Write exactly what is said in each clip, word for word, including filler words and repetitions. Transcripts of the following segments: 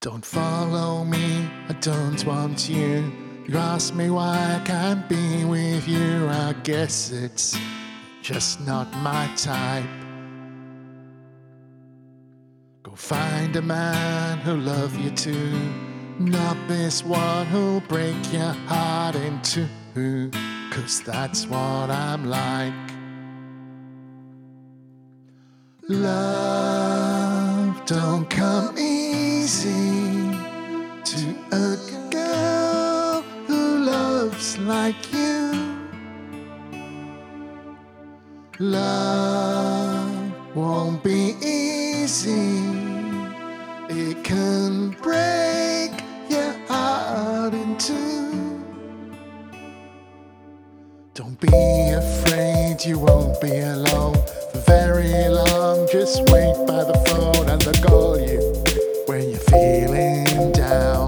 Don't follow me, I don't want you. You ask me why I can't be with you. I guess it's just not my type. Go find a man who'll love you too, not this one who'll break your heart in two. 'Cause that's what I'm like. Love don't come easy to a girl who loves like you. Love won't be easy. It can break your heart in two. Don't be afraid, you won't be alone for very long. Just wait by the phone and they'll call you when you're feeling down.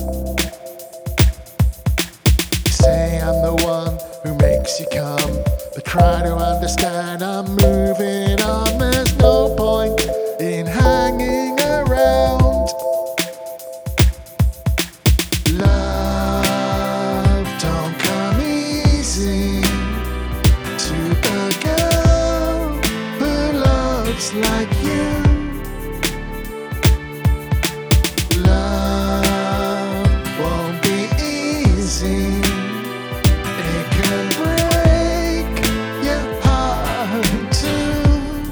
You say I'm the one who makes you come, but try to understand I'm moving on. There's no point in hanging around. Love don't come easy to a girl who loves like you. Love won't be easy. It can break your heart in two.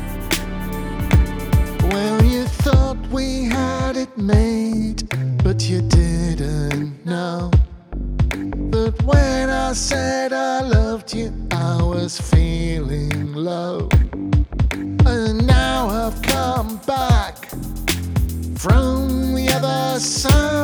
Well, you thought we had it made, but you didn't know that when I said I loved you, I was feeling low. And now I've come back from the other side.